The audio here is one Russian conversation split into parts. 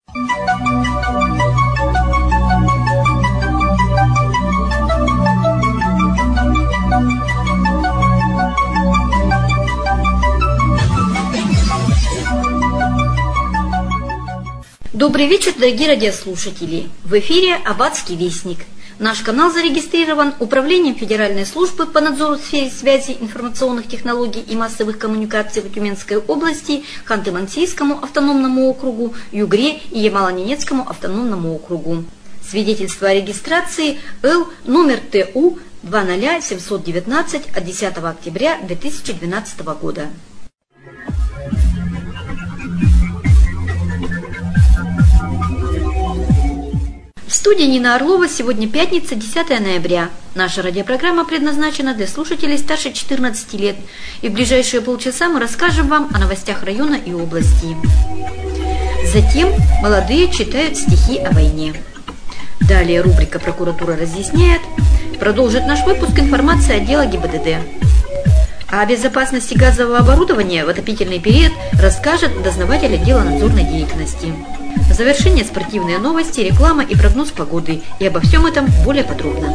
Добрый вечер, дорогие радиослушатели! В эфире «Аббатский вестник». Наш канал зарегистрирован Управлением Федеральной службы по надзору в сфере связи, информационных технологий и массовых коммуникаций в Тюменской области, Ханты-Мансийскому автономному округу, Югре и Ямало-Ненецкому автономному округу. Свидетельство о регистрации Л номер ТУ 20719 от 10 октября 2012 года. В студии Нина Орлова. Сегодня пятница, 10 ноября. Наша радиопрограмма предназначена для слушателей старше 14 лет. И в ближайшие полчаса мы расскажем вам о новостях района и области. Затем молодые читают стихи о войне. Далее рубрика «Прокуратура разъясняет». Продолжит наш выпуск информация отдела ГИБДД. А о безопасности газового оборудования в отопительный период расскажет дознаватель отдела надзорной деятельности. В завершение спортивные новости, реклама и прогноз погоды. И обо всем этом более подробно.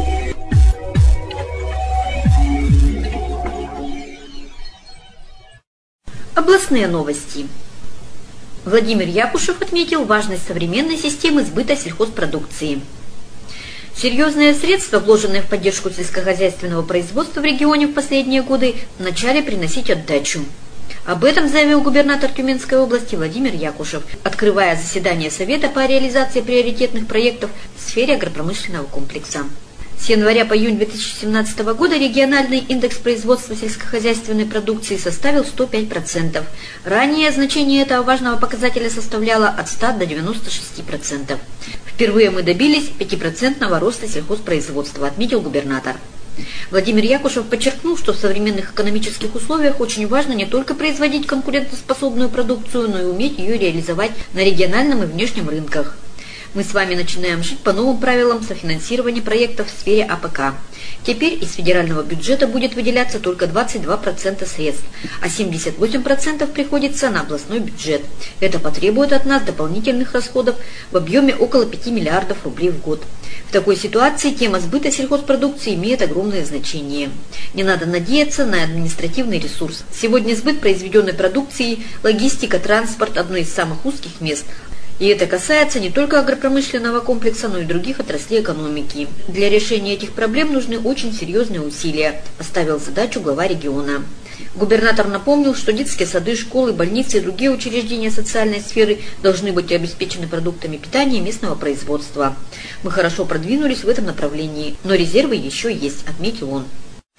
Областные новости. Владимир Якушев отметил важность современной системы сбыта сельхозпродукции. Серьезные средства, вложенные в поддержку сельскохозяйственного производства в регионе в последние годы, начали приносить отдачу. Об этом заявил губернатор Тюменской области Владимир Якушев, открывая заседание Совета по реализации приоритетных проектов в сфере агропромышленного комплекса. С января по июнь 2017 года региональный индекс производства сельскохозяйственной продукции составил 105%. Ранее значение этого важного показателя составляло от 100 до 96%. Впервые мы добились 5% роста сельхозпроизводства, отметил губернатор. Владимир Якушев подчеркнул, что в современных экономических условиях очень важно не только производить конкурентоспособную продукцию, но и уметь ее реализовать на региональном и внешнем рынках. Мы с вами начинаем жить по новым правилам софинансирования проектов в сфере АПК. Теперь из федерального бюджета будет выделяться только 22% средств, а 78% приходится на областной бюджет. Это потребует от нас дополнительных расходов в объеме около 5 миллиардов рублей в год. В такой ситуации тема сбыта сельхозпродукции имеет огромное значение. Не надо надеяться на административный ресурс. Сегодня сбыт произведенной продукции, логистика, транспорт – одно из самых узких мест. И это касается не только агропромышленного комплекса, но и других отраслей экономики. Для решения этих проблем нужны очень серьезные усилия, поставил задачу глава региона. Губернатор напомнил, что детские сады, школы, больницы и другие учреждения социальной сферы должны быть обеспечены продуктами питания местного производства. Мы хорошо продвинулись в этом направлении, но резервы еще есть, отметил он.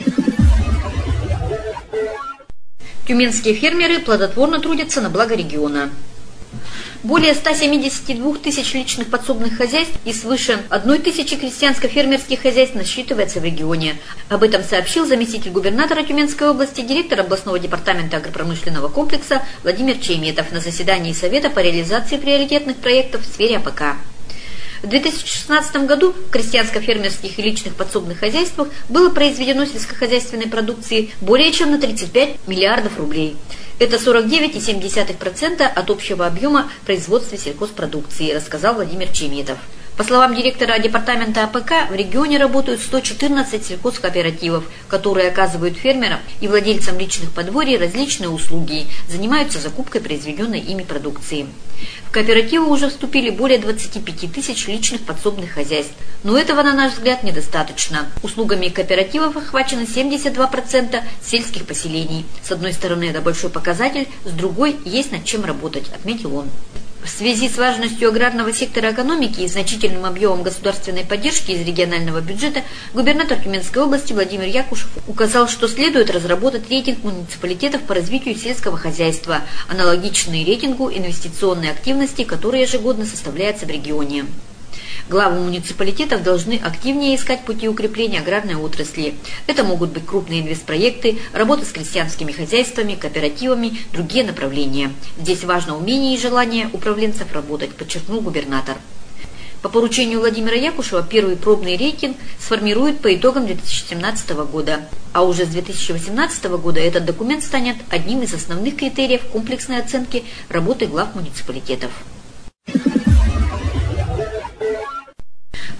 Тюменские фермеры плодотворно трудятся на благо региона. Более 172 тысяч личных подсобных хозяйств и свыше 1 тысячи крестьянско-фермерских хозяйств насчитывается в регионе. Об этом сообщил заместитель губернатора Тюменской области, директор областного департамента агропромышленного комплекса Владимир Чейметов на заседании Совета по реализации приоритетных проектов в сфере АПК. В 2016 году в крестьянско-фермерских и личных подсобных хозяйствах было произведено сельскохозяйственной продукции более чем на 35 миллиардов рублей. Это 49,7% от общего объема производства сельхозпродукции, рассказал Владимир Чейметов. По словам директора департамента АПК, в регионе работают 114 сельхозкооперативов, которые оказывают фермерам и владельцам личных подворий различные услуги, занимаются закупкой произведенной ими продукции. В кооперативы уже вступили более 25 тысяч личных подсобных хозяйств, но этого, на наш взгляд, недостаточно. Услугами кооперативов охвачено 72% сельских поселений. С одной стороны, это большой показатель, с другой, есть над чем работать, отметил он. В связи с важностью аграрного сектора экономики и значительным объемом государственной поддержки из регионального бюджета, губернатор Тюменской области Владимир Якушев указал, что следует разработать рейтинг муниципалитетов по развитию сельского хозяйства, аналогичный рейтингу инвестиционной активности, который ежегодно составляется в регионе. Главы муниципалитетов должны активнее искать пути укрепления аграрной отрасли. Это могут быть крупные инвестпроекты, работа с крестьянскими хозяйствами, кооперативами, другие направления. Здесь важно умение и желание управленцев работать, подчеркнул губернатор. По поручению Владимира Якушева первый пробный рейтинг сформируют по итогам 2017 года. А уже с 2018 года этот документ станет одним из основных критериев комплексной оценки работы глав муниципалитетов.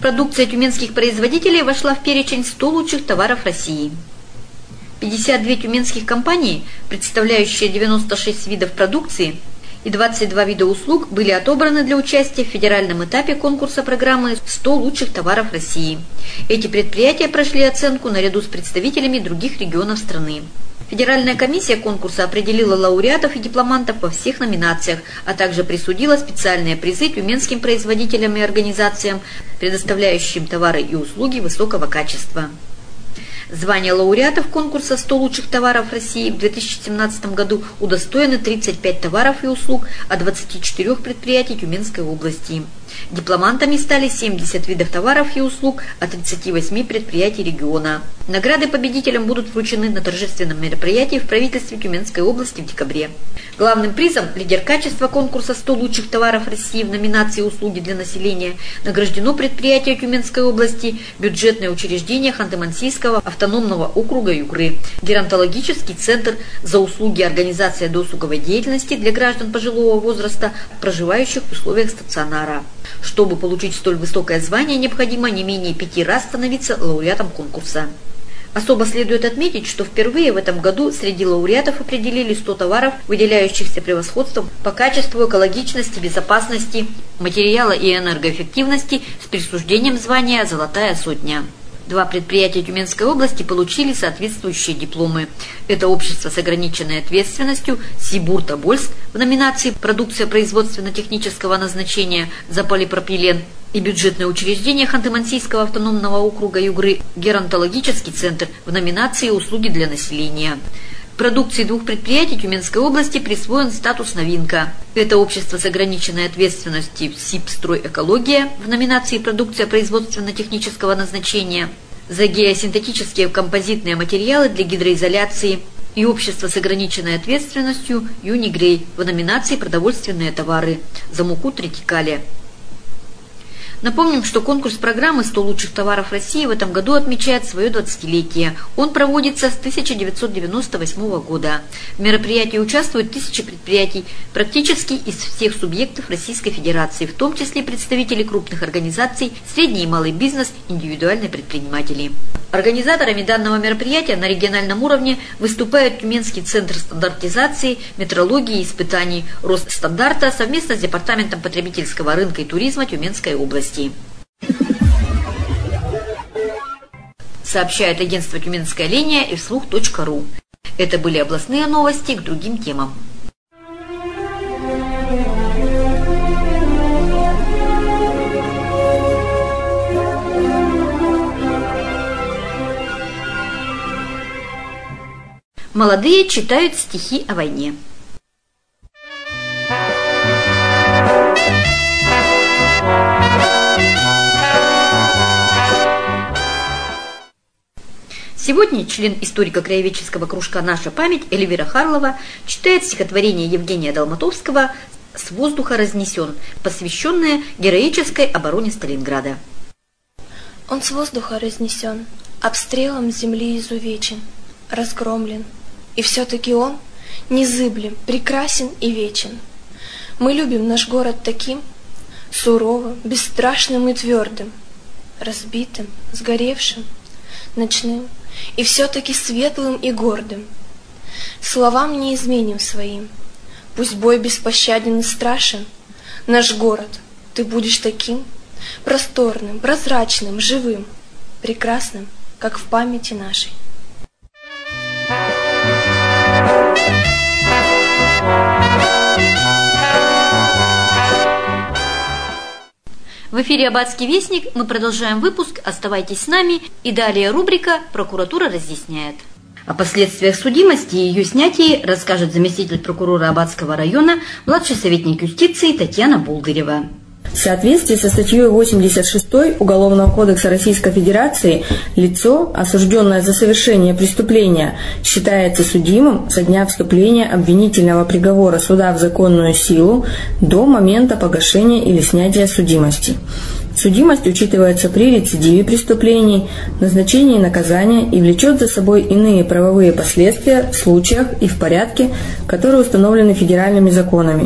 Продукция тюменских производителей вошла в перечень 100 лучших товаров России. 52 тюменских компании, представляющие 96 видов продукции и 22 вида услуг, были отобраны для участия в федеральном этапе конкурса программы «100 лучших товаров России». Эти предприятия прошли оценку наряду с представителями других регионов страны. Федеральная комиссия конкурса определила лауреатов и дипломантов во всех номинациях, а также присудила специальные призы тюменским производителям и организациям, предоставляющим товары и услуги высокого качества. Звание лауреатов конкурса «100 лучших товаров России» в 2017 году удостоены 35 товаров и услуг от 24 предприятий Тюменской области. Дипломантами стали 70 видов товаров и услуг от 38 предприятий региона. Награды победителям будут вручены на торжественном мероприятии в правительстве Тюменской области в декабре. Главным призом лидер качества конкурса «100 лучших товаров России» в номинации «Услуги для населения» награждено предприятие Тюменской области, бюджетное учреждение Ханты-Мансийского автономного округа Югры, геронтологический центр за услуги организации досуговой деятельности для граждан пожилого возраста, проживающих в условиях стационара. Чтобы получить столь высокое звание, необходимо не менее 5 раз становиться лауреатом конкурса. Особо следует отметить, что впервые в этом году среди лауреатов определили 100 товаров, выделяющихся превосходством по качеству, экологичности, безопасности, материала и энергоэффективности с присуждением звания «Золотая сотня». 2 предприятия Тюменской области получили соответствующие дипломы. Это общество с ограниченной ответственностью «Сибуртобольск» в номинации «Продукция производственно-технического назначения» за полипропилен и бюджетное учреждение Ханты-Мансийского автономного округа Югры «Геронтологический центр» в номинации «Услуги для населения». Продукции 2 предприятий Тюменской области присвоен статус «Новинка». Это общество с ограниченной ответственностью «Сибстройэкология» в номинации «Продукция производственно-технического назначения» за геосинтетические композитные материалы для гидроизоляции и общество с ограниченной ответственностью «Юнигрей» в номинации «Продовольственные товары» за муку тритикали. Напомним, что конкурс программы «100 лучших товаров России» в этом году отмечает свое 20-летие. Он проводится с 1998 года. В мероприятии участвуют тысячи предприятий практически из всех субъектов Российской Федерации, в том числе представители крупных организаций, средний и малый бизнес, индивидуальные предприниматели. Организаторами данного мероприятия на региональном уровне выступают Тюменский центр стандартизации, метрологии и испытаний Росстандарта совместно с Департаментом потребительского рынка и туризма Тюменской области. Сообщает агентство «Тюменская линия» и вслух.ру. Это были областные новости к другим темам. Молодые читают стихи о войне. Сегодня член историко-краеведческого кружка «Наша память» Эльвира Харлова читает стихотворение Евгения Долматовского «С воздуха разнесен», посвященное героической обороне Сталинграда. Он с воздуха разнесен, обстрелом земли изувечен, разгромлен, и все-таки он незыблем, прекрасен и вечен. Мы любим наш город таким, суровым, бесстрашным и твердым, разбитым, сгоревшим, ночным, и все-таки светлым и гордым. Словам не изменим своим, пусть бой беспощаден и страшен, наш город, ты будешь таким, просторным, прозрачным, живым, прекрасным, как в памяти нашей. В эфире «Аббатский вестник». Мы продолжаем выпуск. Оставайтесь с нами. И далее рубрика «Прокуратура разъясняет». О последствиях судимости и ее снятии расскажет заместитель прокурора Аббатского района, младший советник юстиции Татьяна Болдырева. В соответствии со статьей 86 Уголовного кодекса Российской Федерации лицо, осужденное за совершение преступления, считается судимым со дня вступления обвинительного приговора суда в законную силу до момента погашения или снятия судимости. Судимость учитывается при рецидиве преступлений, назначении наказания и влечет за собой иные правовые последствия в случаях и в порядке, которые установлены федеральными законами.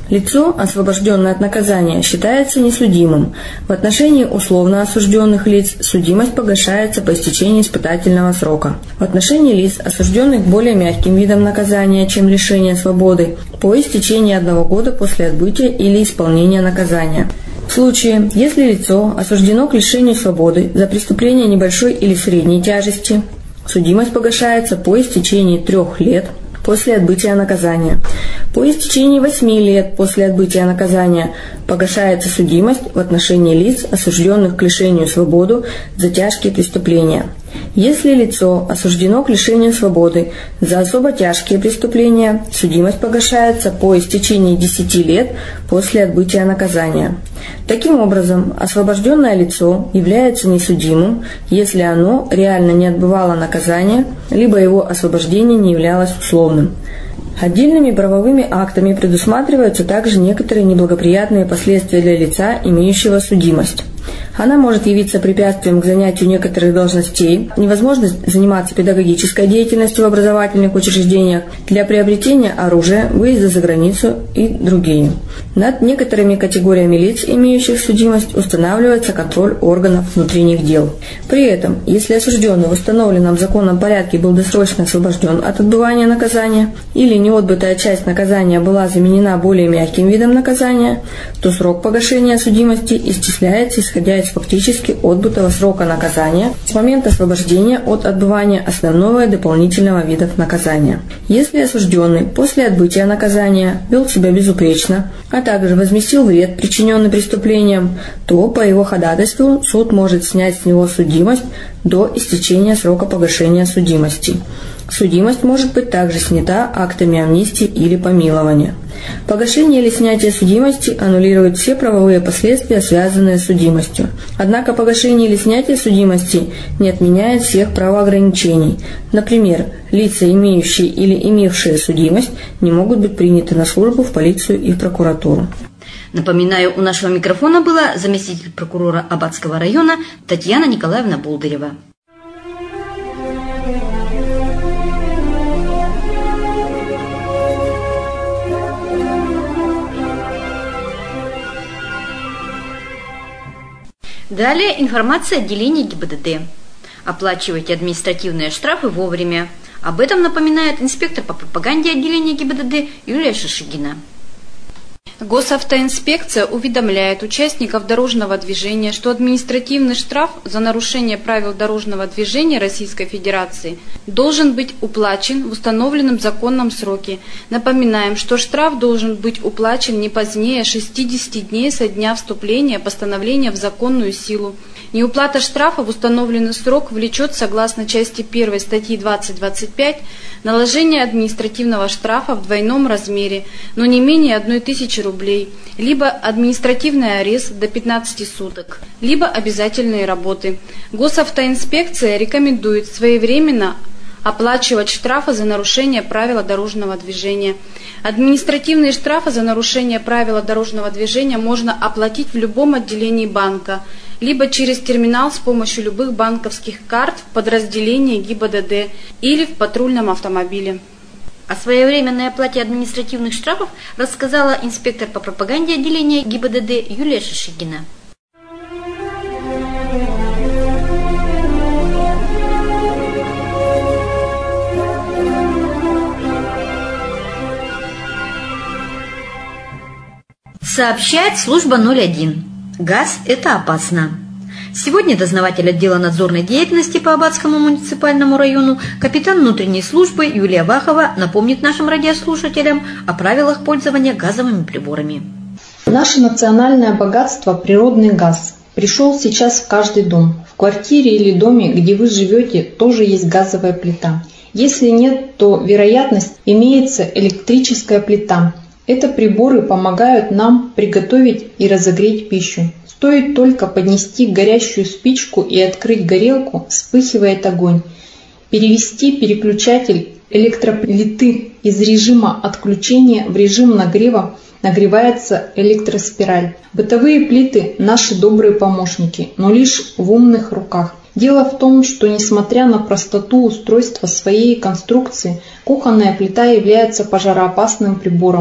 Лицо, освобожденное от наказания, считается несудимым. В отношении условно осужденных лиц судимость погашается по истечении испытательного срока. В отношении лиц, осужденных более мягким видом наказания, чем лишение свободы, по истечении 1 года после отбытия или исполнения наказания. В случае, если лицо осуждено к лишению свободы за преступление небольшой или средней тяжести, судимость погашается по истечении 3 лет после отбытия наказания. По истечении 8 лет после отбытия наказания погашается судимость в отношении лиц, осужденных к лишению свободы за тяжкие преступления. Если лицо осуждено к лишению свободы за особо тяжкие преступления, судимость погашается по истечении 10 лет после отбытия наказания. Таким образом, освобожденное лицо является несудимым, если оно реально не отбывало наказание, либо его освобождение не являлось условным. Отдельными правовыми актами предусматриваются также некоторые неблагоприятные последствия для лица, имеющего судимость. Она может явиться препятствием к занятию некоторых должностей, невозможность заниматься педагогической деятельностью в образовательных учреждениях, для приобретения оружия, выезда за границу и другие. Над некоторыми категориями лиц, имеющих судимость, устанавливается контроль органов внутренних дел. При этом, если осужденный в установленном законном порядке был досрочно освобожден от отбывания наказания или неотбытая часть наказания была заменена более мягким видом наказания, то срок погашения судимости исчисляется исходя из фактически отбытого срока наказания с момента освобождения от отбывания основного и дополнительного видов наказания. Если осужденный после отбытия наказания вел себя безупречно, а также возместил вред, причиненный преступлением, то по его ходатайству суд может снять с него судимость до истечения срока погашения судимости. Судимость может быть также снята актами амнистии или помилования. Погашение или снятие судимости аннулирует все правовые последствия, связанные с судимостью. Однако погашение или снятие судимости не отменяет всех правоограничений. Например, лица, имеющие или имевшие судимость, не могут быть приняты на службу в полицию и в прокуратуру. Напоминаю, у нашего микрофона была заместитель прокурора Аббатского района Татьяна Николаевна Болдырева. Далее информация отделения ГИБДД. Оплачивайте административные штрафы вовремя. Об этом напоминает инспектор по пропаганде отделения ГИБДД Юлия Шишигина. Госавтоинспекция уведомляет участников дорожного движения, что административный штраф за нарушение правил дорожного движения Российской Федерации должен быть уплачен в установленном законном сроке. Напоминаем, что штраф должен быть уплачен не позднее 60 дней со дня вступления постановления в законную силу. Неуплата штрафа в установленный срок влечет, согласно части 1 статьи 20.25, наложение административного штрафа в двойном размере, но не менее 1000 рублей, либо административный арест до 15 суток, либо обязательные работы. Госавтоинспекция рекомендует своевременно оплачивать штрафы за нарушение правил дорожного движения. Административные штрафы за нарушение правил дорожного движения можно оплатить в любом отделении банка, либо через терминал с помощью любых банковских карт в подразделении ГИБДД или в патрульном автомобиле. О своевременной оплате административных штрафов рассказала инспектор по пропаганде отделения ГИБДД Юлия Шишигина. Сообщает служба 01. Газ – это опасно. Сегодня дознаватель отдела надзорной деятельности по Аббатскому муниципальному району, капитан внутренней службы Юлия Вахова напомнит нашим радиослушателям о правилах пользования газовыми приборами. Наше национальное богатство – природный газ. Пришел сейчас в каждый дом. В квартире или доме, где вы живете, тоже есть газовая плита. Если нет, то, вероятность, имеется электрическая плита. Это приборы помогают нам приготовить и разогреть пищу. Стоит только поднести горящую спичку и открыть горелку, вспыхивает огонь. Перевести переключатель электроплиты из режима отключения в режим нагрева, нагревается электроспираль. Бытовые плиты – наши добрые помощники, но лишь в умных руках. Дело в том, что несмотря на простоту устройства своей конструкции, кухонная плита является пожароопасным прибором.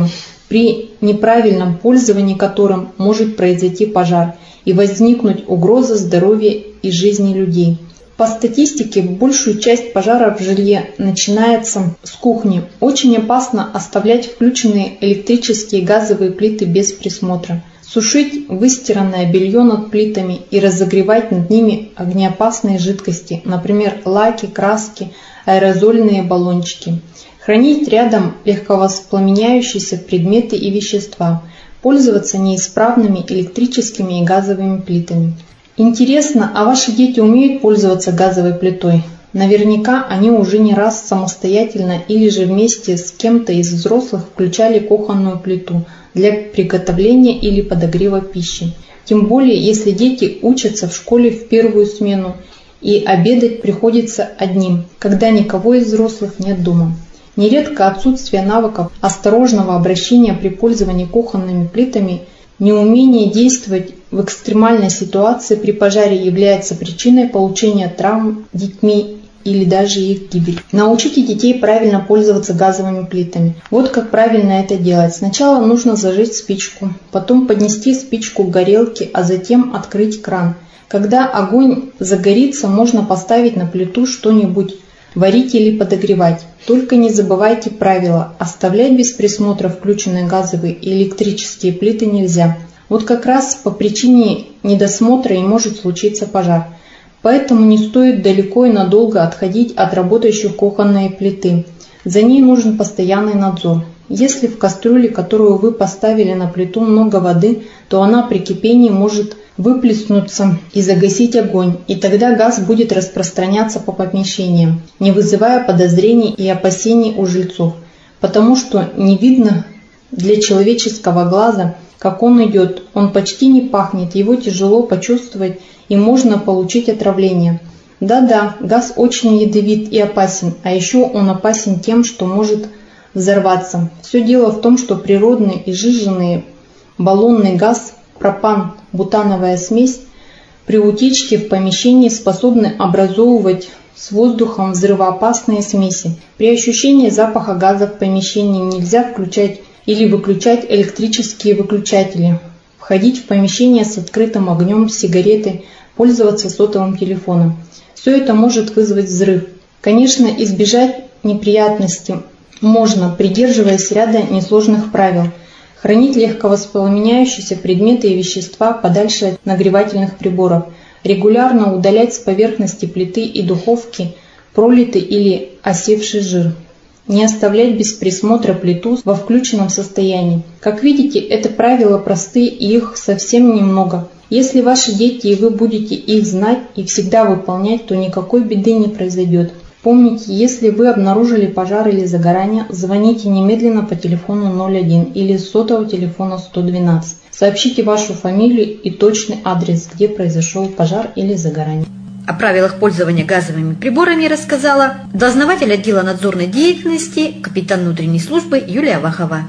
при неправильном пользовании которым может произойти пожар и возникнуть угроза здоровья и жизни людей. По статистике, большую часть пожаров в жилье начинается с кухни. Очень опасно оставлять включенные электрические и газовые плиты без присмотра. Сушить выстиранное белье над плитами и разогревать над ними огнеопасные жидкости, например, лаки, краски, аэрозольные баллончики. Хранить рядом легковоспламеняющиеся предметы и вещества. Пользоваться неисправными электрическими и газовыми плитами. Интересно, а ваши дети умеют пользоваться газовой плитой? Наверняка они уже не раз самостоятельно или же вместе с кем-то из взрослых включали кухонную плиту для приготовления или подогрева пищи. Тем более, если дети учатся в школе в первую смену и обедать приходится одним, когда никого из взрослых нет дома. Нередко отсутствие навыков осторожного обращения при пользовании кухонными плитами, неумение действовать в экстремальной ситуации при пожаре является причиной получения травм детьми или даже их гибели. Научите детей правильно пользоваться газовыми плитами. Вот как правильно это делать. Сначала нужно зажечь спичку, потом поднести спичку к горелке, а затем открыть кран. Когда огонь загорится, можно поставить на плиту что-нибудь варить или подогревать. Только не забывайте правила: оставлять без присмотра включенные газовые и электрические плиты нельзя. Вот как раз по причине недосмотра и может случиться пожар. Поэтому не стоит далеко и надолго отходить от работающей кухонной плиты. За ней нужен постоянный надзор. Если в кастрюле, которую вы поставили на плиту, много воды, то она при кипении может выплеснуться и загасить огонь, и тогда газ будет распространяться по помещениям, не вызывая подозрений и опасений у жильцов, потому что не видно для человеческого глаза, как он идет, он почти не пахнет, его тяжело почувствовать и можно получить отравление. Да-да, газ очень ядовит и опасен, а еще он опасен тем, что может взорваться. Все дело в том, что природный и сжиженный баллонный газ, пропан, бутановая смесь, при утечке в помещении способны образовывать с воздухом взрывоопасные смеси. При ощущении запаха газа в помещении нельзя включать или выключать электрические выключатели, входить в помещение с открытым огнем, сигаретой, пользоваться сотовым телефоном. Все это может вызвать взрыв. Конечно, избежать неприятностей можно, придерживаясь ряда несложных правил. Хранить легковоспламеняющиеся предметы и вещества подальше от нагревательных приборов. Регулярно удалять с поверхности плиты и духовки пролитый или осевший жир. Не оставлять без присмотра плиту во включенном состоянии. Как видите, это правила простые и их совсем немного. Если ваши дети и вы будете их знать и всегда выполнять, то никакой беды не произойдет. Помните, если вы обнаружили пожар или загорание, звоните немедленно по телефону 01 или с сотового телефона 112. Сообщите вашу фамилию и точный адрес, где произошел пожар или загорание. О правилах пользования газовыми приборами рассказала дознаватель отдела надзорной деятельности, капитан внутренней службы Юлия Вахова.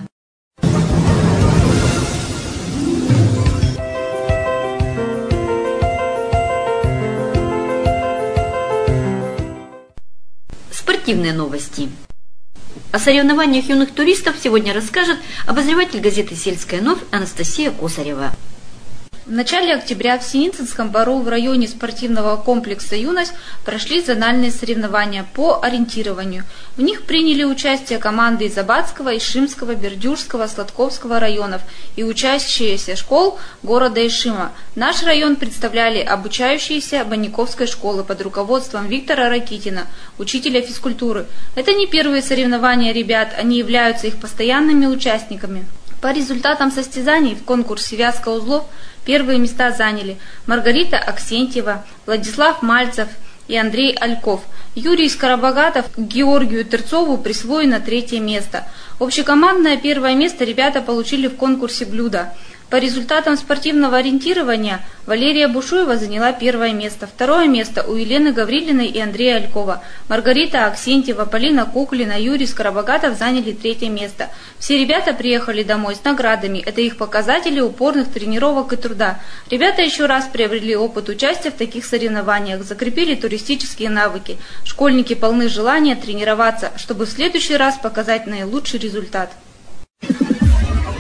Спортивные новости. О соревнованиях юных туристов сегодня расскажет обозреватель газеты «Сельская новь» Анастасия Косарева. В начале октября в Синицынском бару в районе спортивного комплекса «Юность» прошли зональные соревнования по ориентированию. В них приняли участие команды из Абатского, Ишимского, Бердюжского, Сладковского районов и учащиеся школ города Ишима. Наш район представляли обучающиеся Банниковской школы под руководством Виктора Ракитина, учителя физкультуры. Это не первые соревнования ребят, они являются их постоянными участниками. По результатам состязаний в конкурсе «Вязка узлов» первые места заняли Маргарита Аксентьева, Владислав Мальцев и Андрей Альков. Юрий Скоробогатов Георгию Терцову присвоено 3-е место. Общекомандное 1-е место ребята получили в конкурсе «Блюдо». По результатам спортивного ориентирования Валерия Бушуева заняла 1-е место, 2-е место у Елены Гаврилиной и Андрея Алькова. Маргарита Аксентьева, Полина Куклина, Юрий Скоробогатов заняли 3-е место. Все ребята приехали домой с наградами. Это их показатели упорных тренировок и труда. Ребята еще раз приобрели опыт участия в таких соревнованиях, закрепили туристические навыки. Школьники полны желания тренироваться, чтобы в следующий раз показать наилучший результат.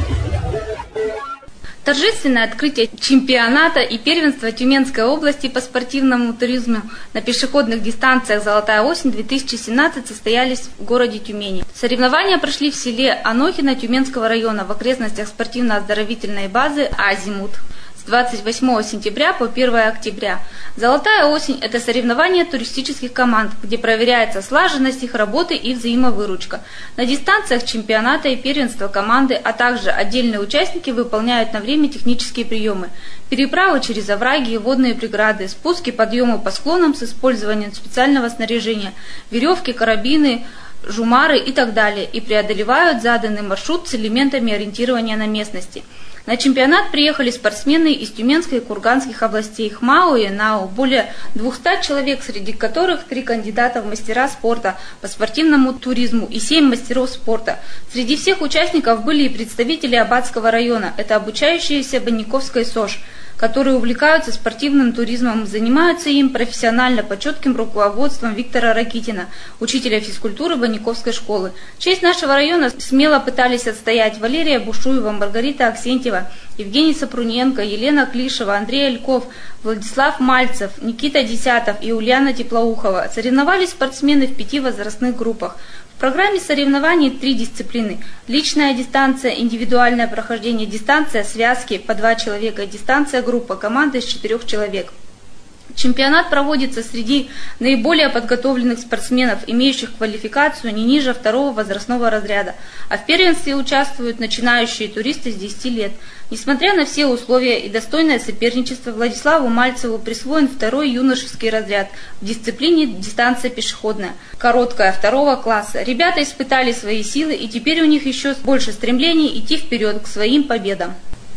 Торжественное открытие чемпионата и первенства Тюменской области по спортивному туризму на пешеходных дистанциях «Золотая осень-2017» состоялись в городе Тюмени. Соревнования прошли в селе Анохино Тюменского района в окрестностях спортивно-оздоровительной базы «Азимут» с 28 сентября по 1 октября. «Золотая осень» – это соревнования туристических команд, где проверяется слаженность их работы и взаимовыручка. На дистанциях чемпионата и первенства команды, а также отдельные участники выполняют на время технические приемы. Переправы через овраги и водные преграды, спуски, подъемы по склонам с использованием специального снаряжения, веревки, карабины, жумары и так далее, и преодолевают заданный маршрут с элементами ориентирования на местности. На чемпионат приехали спортсмены из Тюменской и Курганских областей, ХМАО и НАО, более 200 человек, среди которых 3 кандидата в мастера спорта по спортивному туризму и 7 мастеров спорта. Среди всех участников были и представители Аббатского района, это обучающиеся Банниковской СОЖ, которые увлекаются спортивным туризмом, занимаются им профессионально под четким руководством Виктора Ракитина, учителя физкультуры Банниковской школы. Честь нашего района смело пытались отстоять Валерия Бушуева, Маргарита Аксентьева, Евгений Сапруненко, Елена Клишева, Андрей Альков, Владислав Мальцев, Никита Десятов и Ульяна Теплоухова. Соревновались спортсмены в 5 возрастных группах. В программе соревнований 3 дисциплины: личная дистанция, индивидуальное прохождение, дистанция, связки по 2 человека, дистанция группа, команда из 4 человек. Чемпионат проводится среди наиболее подготовленных спортсменов, имеющих квалификацию не ниже 2-го возрастного разряда, а в первенстве участвуют начинающие туристы с 10 лет. Несмотря на все условия и достойное соперничество, Владиславу Мальцеву присвоен 2-й юношеский разряд в дисциплине дистанция пешеходная, короткая 2-го класса. Ребята испытали свои силы, и теперь у них еще больше стремлений идти вперед к своим победам.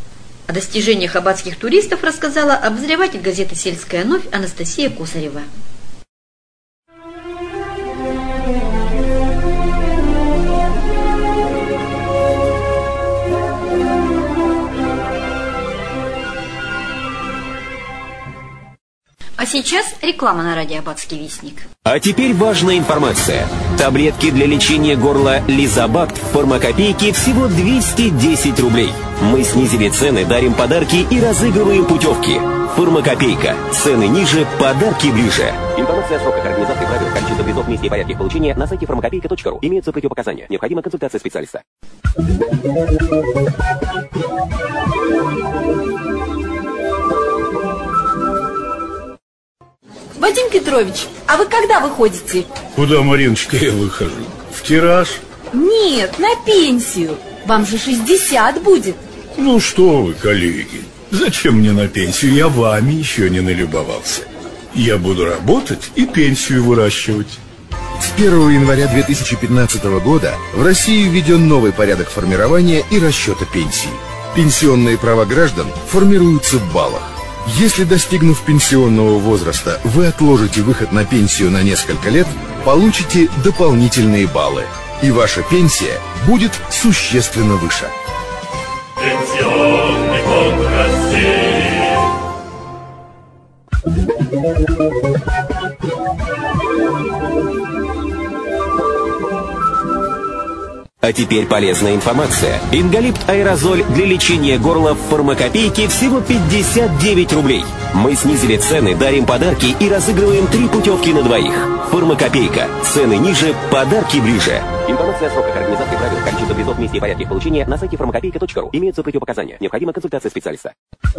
О достижениях аббатских туристов рассказала обозреватель газеты «Сельская новь» Анастасия Косарева. А сейчас реклама на радио «Аббатский вестник». А теперь важная информация. Таблетки для лечения горла Лизабакт в фармакопейке всего 210 рублей. Мы снизили цены, дарим подарки и разыгрываем путевки. Фармакопейка. Цены ниже, подарки ближе. Информация о сроках организации правил, количество призов, месте и порядке их получения на сайте фармакопейка.ру. Имеются противопоказания. Необходима консультация специалиста. Вадим Петрович, а вы когда выходите? Куда, Мариночка, я выхожу? В тираж? Нет, на пенсию. Вам же 60 будет. Ну что вы, коллеги, зачем мне на пенсию? Я вами еще не налюбовался. Я буду работать и пенсию выращивать. С 1 января 2015 года в России введен новый порядок формирования и расчета пенсий. Пенсионные права граждан формируются в баллах. Если, достигнув пенсионного возраста, вы отложите выход на пенсию на несколько лет, получите дополнительные баллы, и ваша пенсия будет существенно выше. Пенсионный фонд А теперь полезная информация. Ингалипт аэрозоль для лечения горла в фармакопейке всего 59 рублей. Мы снизили цены, дарим подарки и разыгрываем 3 путевки на 2. Фармакопейка. Цены ниже, подарки ближе. Информация о сроках организации правил, количество призов, месте и порядке их получения на сайте фармакопейка.ру. Имеются противопоказания. Необходима консультация специалиста.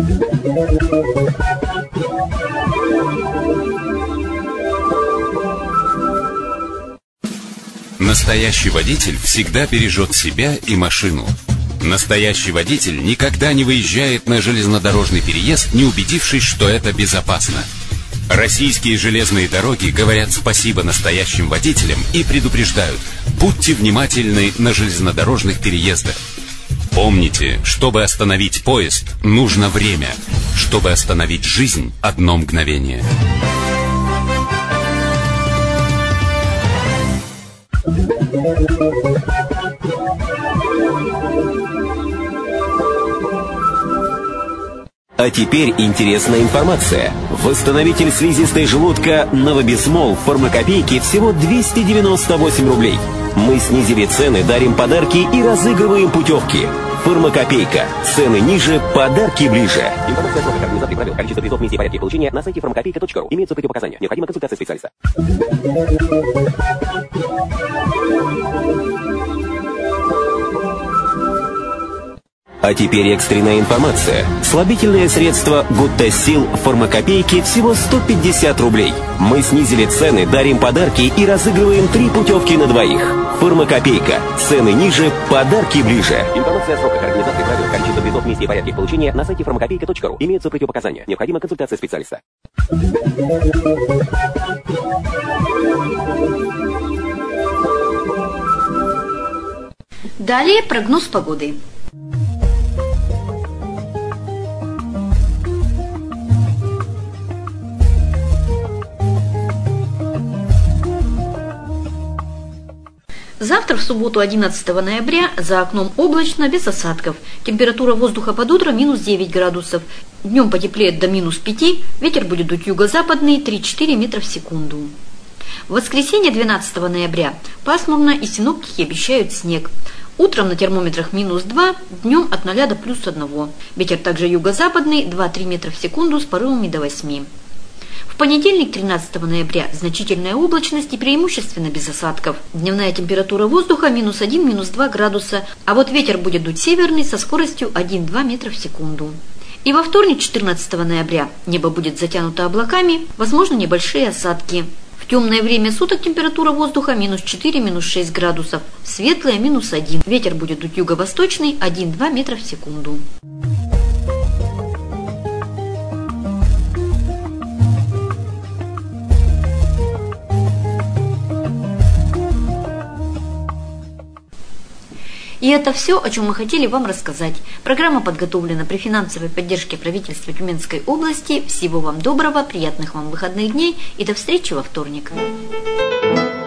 Настоящий водитель всегда бережет себя и машину. Настоящий водитель никогда не выезжает на железнодорожный переезд, не убедившись, что это безопасно. Российские железные дороги говорят спасибо настоящим водителям и предупреждают: будьте внимательны на железнодорожных переездах. Помните, чтобы остановить поезд, нужно время. Чтобы остановить жизнь, 1 мгновение. А теперь интересная информация. Восстановитель слизистой желудка Новобисмол в фармакопейке всего 298 рублей. Мы снизили цены, дарим подарки и разыгрываем путевки. Фармакопейка. Цены ниже, подарки ближе. Информация о сроках организации правил, количество призов, миссии и порядке получения на сайте farmakopeyka.ru. Имеются противопоказания. Необходима консультация специалиста. А теперь экстренная информация. Слабительное средство Гуттасил в Фармакопейке всего 150 рублей. Мы снизили цены, дарим подарки и разыгрываем 3 путевки на двоих. Фармакопейка. Цены ниже, подарки ближе. Информация о сроках организации правил, количество призов, миссии и порядке получения на сайте farmakopeyka.ru. Имеются противопоказания. Необходима консультация специалиста. Далее прогноз погоды. Завтра, в субботу, 11 ноября, за окном облачно, без осадков. Температура воздуха под утро минус 9 градусов. Днем потеплеет до минус 5, ветер будет дуть юго-западный 3-4 метра в секунду. В воскресенье, 12 ноября, пасмурно и синоптики обещают снег. Утром на термометрах минус 2, днем от 0 до плюс 1. Ветер также юго-западный 2-3 метра в секунду с порывами до 8. В понедельник, 13 ноября, значительная облачность и преимущественно без осадков. Дневная температура воздуха минус 1, минус 2 градуса, а вот ветер будет дуть северный со скоростью 1-2 метра в секунду. И во вторник, 14 ноября, небо будет затянуто облаками, возможно небольшие осадки. В темное время суток температура воздуха минус 4, минус 6 градусов, светлая минус 1. Ветер будет дуть юго-восточный 1-2 метра в секунду. И это все, о чем мы хотели вам рассказать. Программа подготовлена при финансовой поддержке правительства Тюменской области. Всего вам доброго, приятных вам выходных дней и до встречи во вторник.